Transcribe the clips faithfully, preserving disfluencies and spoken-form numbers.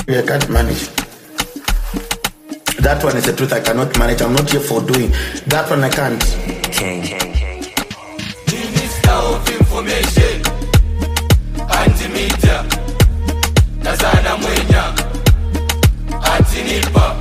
I can't manage. That one is the truth. I cannot manage. I'm not here for doing that one. I can't. King, king, king. Minister of Information, Anti-Media, Tazana Mwenya, Anti-Nipa.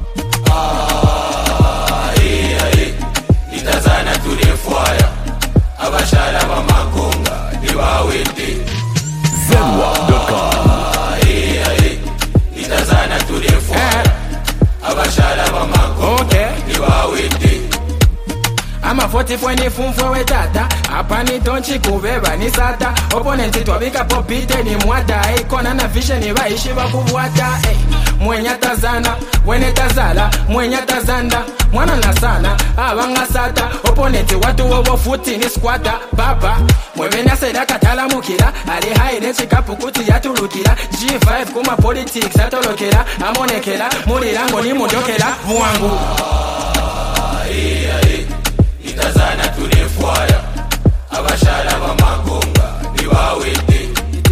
Ah, eh, eh. Itazana to the fire. Abashala Bamakonga, Niwawete. Zenwa dot com. Ah, eh, eh. Itazana to the fire. Abashala Bamakonga, Niwawete. I'm a forty point fun for we tata. Apani donchi kubeba ni sata. Opponent twabika popite ni mwata. Ikona na vision ni baishi bakuvuata. Mwenya tazana, wene tazala, mwenya tazanda. Mwana na sana, abanga sata. Opponent watu wowo futi ni squatter. Baba, mwemena seda katala mukira. Ali haine chikapukuti yatulukira. G five kuma politics atolokera. Amonekera, mulirango ni mudokera. Vuangu. Aye, aye. Itazana tunefuaya. Abashala Bamakonga, Niwawete.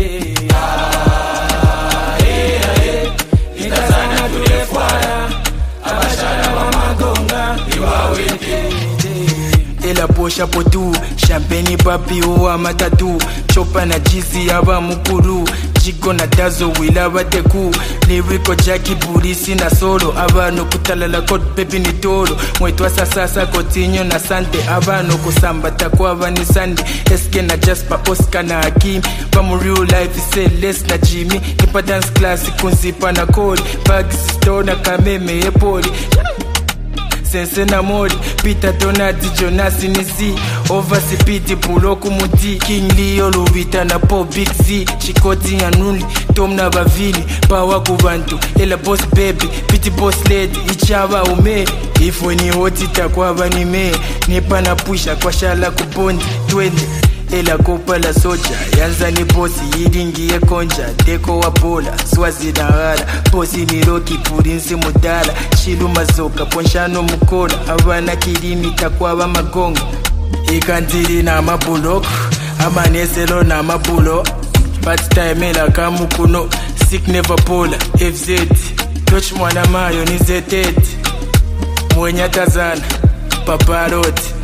Aye, aye. Itazana tunefuaya. Abashala Bamakonga, Niwawete. Ela posha potu, champagne papi oa matatu. Chopa na jizi yaba mukuru. Jigo na dazo wila bateku. Lyrical jackie burisi na solo. Abano kutalala kod pepi ni toro. Mwetu asa sasa kotinyo na sante. Abano kusamba takwa vani sande. Eske na Jasper, Oscar na Hakim. Pamu real life ise less na Jimmy. Nipa dance class kunzipa na kodi. Bags store na kameme epoli. Sense na mori, Peter Donati, Jonas Nisi. Overspeed, Buloku Muti. King Leo, Lovita na Pop Big Z. Chikoti ya Nuli, Tom na Bavini. Pawa kubantu, Ela Boss Baby. Pity Boss Lady, Ichaba ume. Ifo ni hoti takwa bani me. Nipa na pusha kwa shala kubondi. Twende, Ela kopa la soja. Yanza ni bosi, yiringi ye konja. Deko wa bola, swazi na hala. Bosi ni roki, purinsi mudala. Shilu mazoka, ponshano mukola. Abana kirimi takwa ba magonga. Ikantiri na mabulok. Amaneselo na mabulo. Part time ela kamukuno. Sick never pola, F Z. Touch mwana mayo ni zetet. Mwenya tazana, paparoti.